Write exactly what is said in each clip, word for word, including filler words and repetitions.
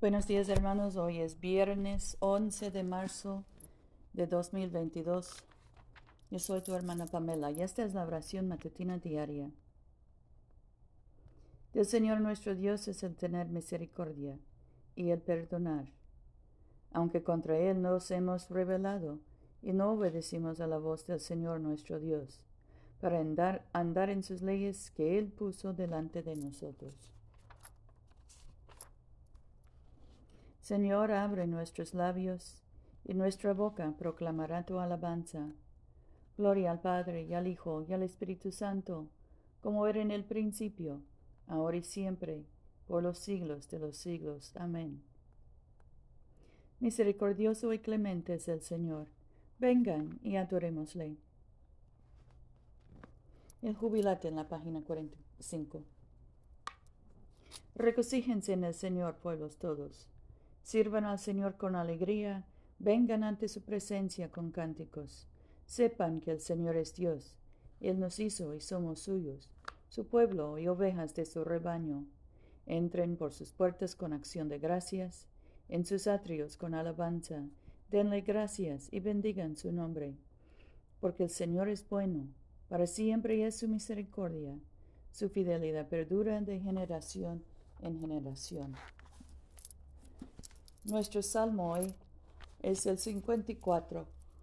Buenos días, hermanos. Hoy es viernes once de marzo de dos mil veintidós. Yo soy tu hermana Pamela y esta es la oración matutina diaria. Del Señor nuestro Dios es el tener misericordia y el perdonar, aunque contra Él nos hemos rebelado y no obedecimos a la voz del Señor nuestro Dios, para andar, andar en sus leyes que Él puso delante de nosotros. Señor, abre nuestros labios, y nuestra boca proclamará tu alabanza. Gloria al Padre, y al Hijo, y al Espíritu Santo, como era en el principio, ahora y siempre, por los siglos de los siglos. Amén. Misericordioso y clemente es el Señor. Vengan y adorémosle. El jubilate en la página cuarenta y cinco. Regocíjense en el Señor, pueblos todos. Sirvan al Señor con alegría, vengan ante su presencia con cánticos. Sepan que el Señor es Dios. Él nos hizo y somos suyos, su pueblo y ovejas de su rebaño. Entren por sus puertas con acción de gracias, en sus atrios con alabanza. Denle gracias y bendigan su nombre. Porque el Señor es bueno, para siempre es su misericordia. Su fidelidad perdura de generación en generación. Nuestro salmo hoy es el cincuenta y cuatro.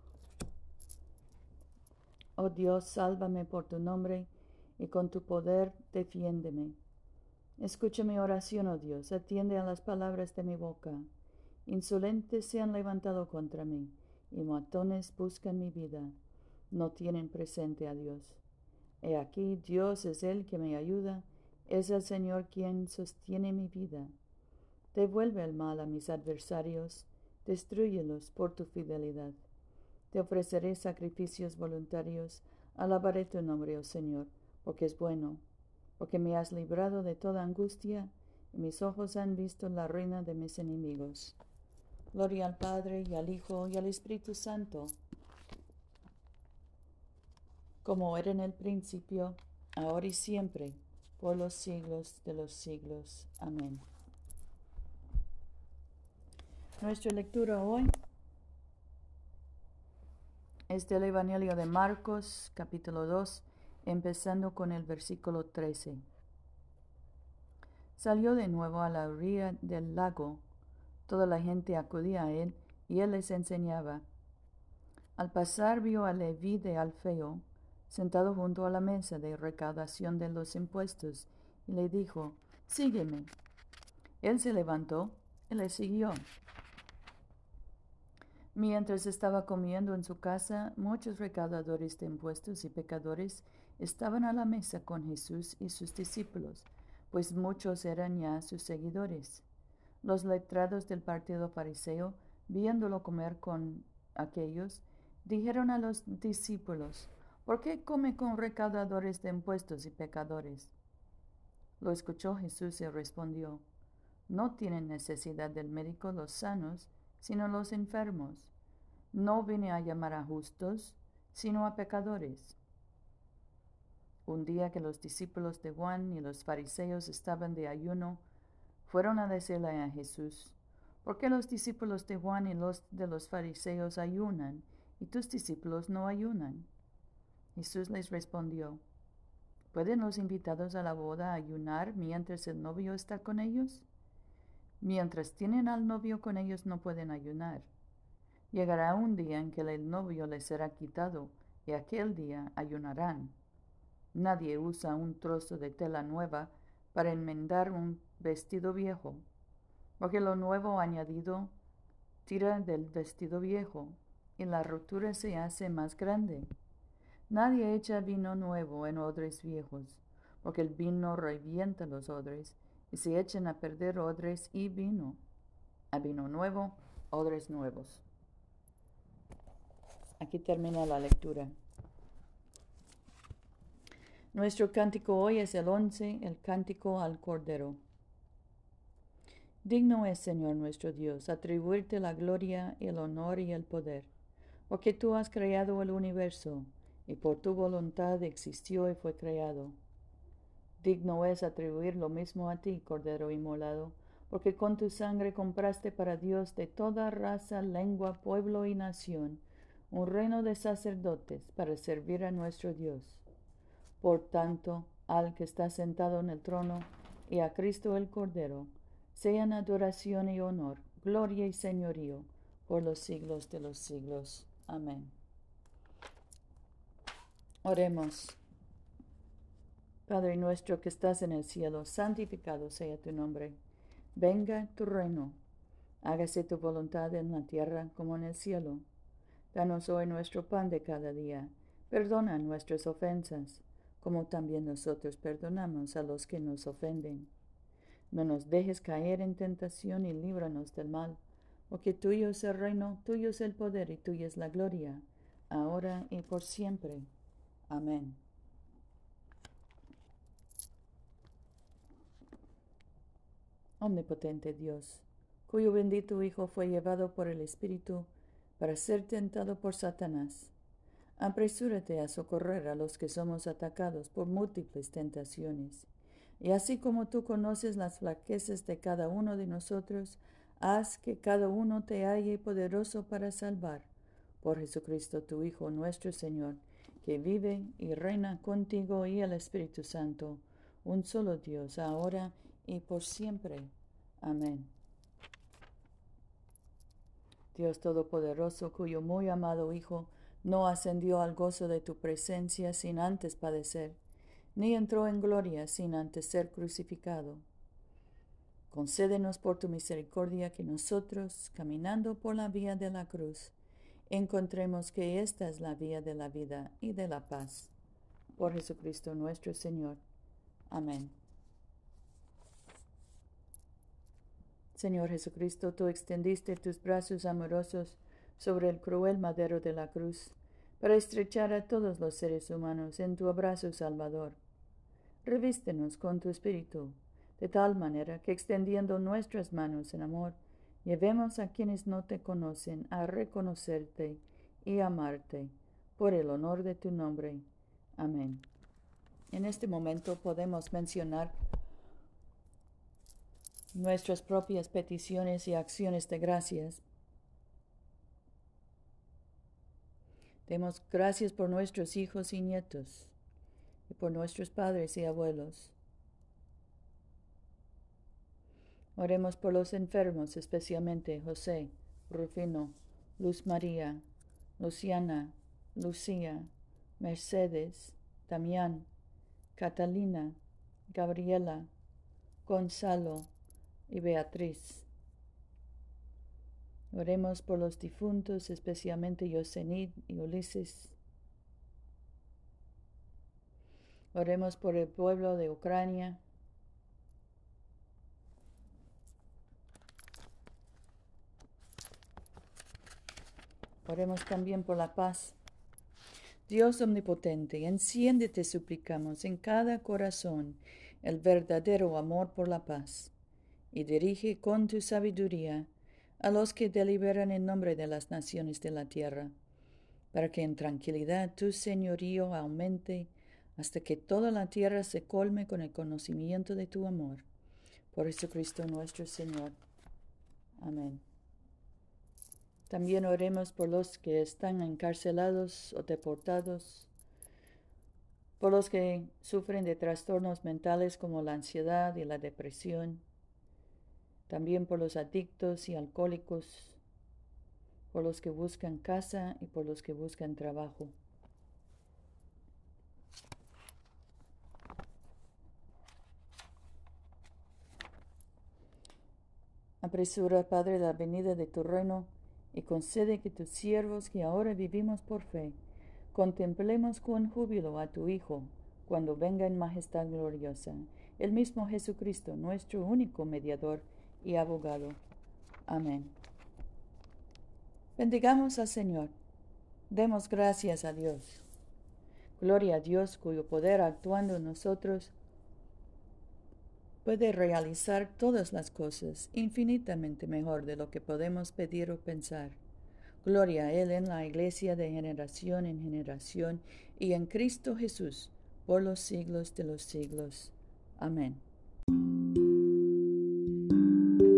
Oh Dios, sálvame por tu nombre, y con tu poder defiéndeme. Escucha mi oración, oh Dios, atiende a las palabras de mi boca. Insolentes se han levantado contra mí, y matones buscan mi vida. No tienen presente a Dios. He aquí, Dios es el que me ayuda, es el Señor quien sostiene mi vida. Devuelve el mal a mis adversarios, destrúyelos por tu fidelidad. Te ofreceré sacrificios voluntarios, alabaré tu nombre, oh Señor, porque es bueno, porque me has librado de toda angustia, y mis ojos han visto la ruina de mis enemigos. Gloria al Padre, y al Hijo, y al Espíritu Santo, como era en el principio, ahora y siempre, por los siglos de los siglos. Amén. Nuestra lectura hoy es del Evangelio de Marcos, capítulo dos, empezando con el versículo trece. Salió de nuevo a la orilla del lago. Toda la gente acudía a él, y él les enseñaba. Al pasar vio a Leví de Alfeo, sentado junto a la mesa de recaudación de los impuestos, y le dijo, «Sígueme». Él se levantó y le siguió. Mientras estaba comiendo en su casa, muchos recaudadores de impuestos y pecadores estaban a la mesa con Jesús y sus discípulos, pues muchos eran ya sus seguidores. Los letrados del partido fariseo, viéndolo comer con aquellos, dijeron a los discípulos, «¿Por qué come con recaudadores de impuestos y pecadores?» Lo escuchó Jesús y respondió, «No tienen necesidad del médico los sanos, sino los enfermos. No vine a llamar a justos, sino a pecadores». Un día que los discípulos de Juan y los fariseos estaban de ayuno, fueron a decirle a Jesús, «¿Por qué los discípulos de Juan y los de los fariseos ayunan, y tus discípulos no ayunan?» Jesús les respondió, ¿pueden los invitados a la boda ayunar mientras el novio está con ellos? Mientras tienen al novio con ellos no pueden ayunar. Llegará un día en que el novio les será quitado, y aquel día ayunarán. Nadie usa un trozo de tela nueva para enmendar un vestido viejo, porque lo nuevo añadido tira del vestido viejo, y la rotura se hace más grande. Nadie echa vino nuevo en odres viejos, porque el vino revienta los odres, y se echan a perder odres y vino. A vino nuevo, odres nuevos. Aquí termina la lectura. Nuestro cántico hoy es el once, el cántico al Cordero. Digno es, Señor nuestro Dios, atribuirte la gloria, el honor y el poder, porque tú has creado el universo, y por tu voluntad existió y fue creado. Digno es atribuir lo mismo a ti, Cordero inmolado, porque con tu sangre compraste para Dios de toda raza, lengua, pueblo y nación un reino de sacerdotes para servir a nuestro Dios. Por tanto, al que está sentado en el trono y a Cristo el Cordero, sean adoración y honor, gloria y señorío por los siglos de los siglos. Amén. Oremos. Padre nuestro que estás en el cielo, santificado sea tu nombre. Venga tu reino. Hágase tu voluntad en la tierra como en el cielo. Danos hoy nuestro pan de cada día. Perdona nuestras ofensas, como también nosotros perdonamos a los que nos ofenden. No nos dejes caer en tentación y líbranos del mal, porque tuyo es el reino, tuyo es el poder y tuya es la gloria, ahora y por siempre. Amén. Omnipotente Dios, cuyo bendito Hijo fue llevado por el Espíritu para ser tentado por Satanás, apresúrate a socorrer a los que somos atacados por múltiples tentaciones, y así como tú conoces las flaquezas de cada uno de nosotros, haz que cada uno te halle poderoso para salvar, por Jesucristo tu Hijo nuestro Señor, que vive y reina contigo y el Espíritu Santo, un solo Dios, ahora y por siempre. Amén. Dios Todopoderoso, cuyo muy amado Hijo no ascendió al gozo de tu presencia sin antes padecer, ni entró en gloria sin antes ser crucificado. Concédenos por tu misericordia que nosotros, caminando por la vía de la cruz, encontremos que esta es la vía de la vida y de la paz. Por Jesucristo nuestro Señor. Amén. Señor Jesucristo, tú extendiste tus brazos amorosos sobre el cruel madero de la cruz, para estrechar a todos los seres humanos en tu abrazo salvador. Revístenos con tu Espíritu, de tal manera que extendiendo nuestras manos en amor, llevemos a quienes no te conocen a reconocerte y amarte, por el honor de tu nombre. Amén. En este momento podemos mencionar nuestras propias peticiones y acciones de gracias. Demos gracias por nuestros hijos y nietos, y por nuestros padres y abuelos. Oremos por los enfermos, especialmente José, Rufino, Luz María, Luciana, Lucía, Mercedes, Damián, Catalina, Gabriela, Gonzalo y Beatriz. Oremos por los difuntos, especialmente Yosenid y Ulises. Oremos por el pueblo de Ucrania. Oremos también por la paz. Dios omnipotente, enciende, te suplicamos, en cada corazón el verdadero amor por la paz, y dirige con tu sabiduría a los que deliberan en nombre de las naciones de la tierra, para que en tranquilidad tu señorío aumente hasta que toda la tierra se colme con el conocimiento de tu amor. Por Jesucristo nuestro Señor. Amén. También oremos por los que están encarcelados o deportados, por los que sufren de trastornos mentales como la ansiedad y la depresión, también por los adictos y alcohólicos, por los que buscan casa y por los que buscan trabajo. Apresura, Padre, la venida de tu reino y concede que tus siervos que ahora vivimos por fe, contemplemos con júbilo a tu Hijo cuando venga en majestad gloriosa, el mismo Jesucristo, nuestro único mediador y abogado. Amén. Bendigamos al Señor. Demos gracias a Dios. Gloria a Dios, cuyo poder actuando en nosotros puede realizar todas las cosas infinitamente mejor de lo que podemos pedir o pensar. Gloria a Él en la Iglesia de generación en generación y en Cristo Jesús por los siglos de los siglos. Amén.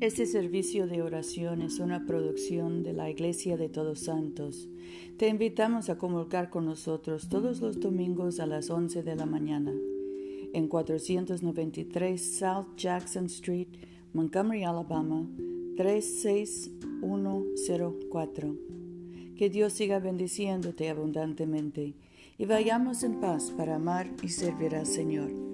Este servicio de oración es una producción de la Iglesia de Todos Santos. Te invitamos a comulgar con nosotros todos los domingos a las once de la mañana en cuatrocientos noventa y tres South Jackson Street, Montgomery, Alabama, tres seis uno cero cuatro. Que Dios siga bendiciéndote abundantemente y vayamos en paz para amar y servir al Señor.